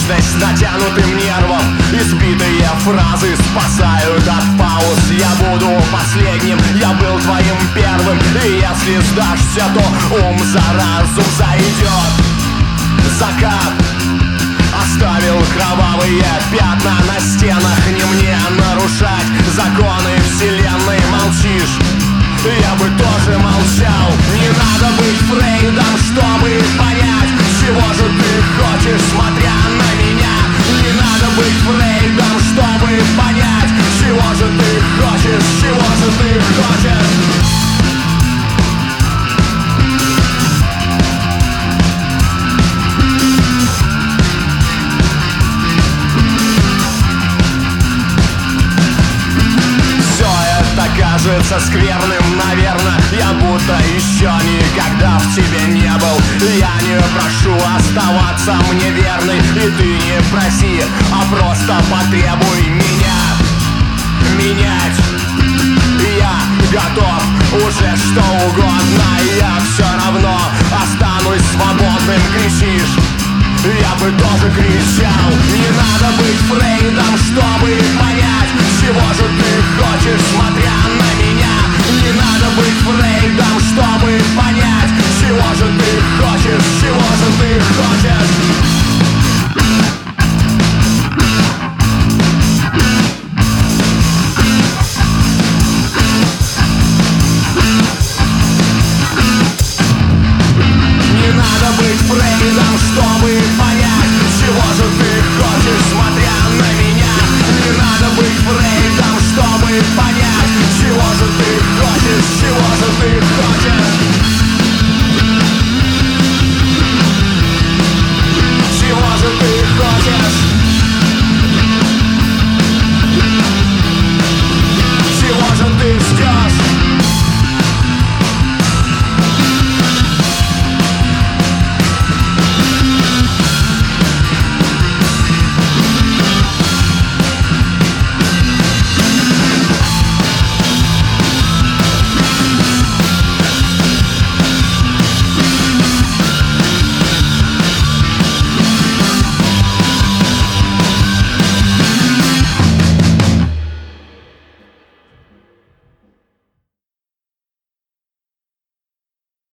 бесконечность натянутым нервом. Избитые фразы спасают от пауз. Я буду последним, я был твоим первым. И если сдашься, то ум за разум зайдет. Закат оставил кровавые пятна на стенах. Не мне нарушать законы вселенной. Молчишь, я бы тоже молчал. Не надо быть Фрейдом, чтобы понять, чего же ты хочешь, смотря на меня. Не надо быть Фрейдом, чтобы понять, чего же ты хочешь, чего же ты хочешь. Кажется скверным, наверное. Я будто еще никогда в тебе не был. Я не прошу оставаться мне верной, и ты не проси, а просто потребуй меня менять. Я готов уже что угодно, я все равно останусь свободным. Кричишь, я бы тоже кричал. Не надо быть Фрейдом, чтобы понять,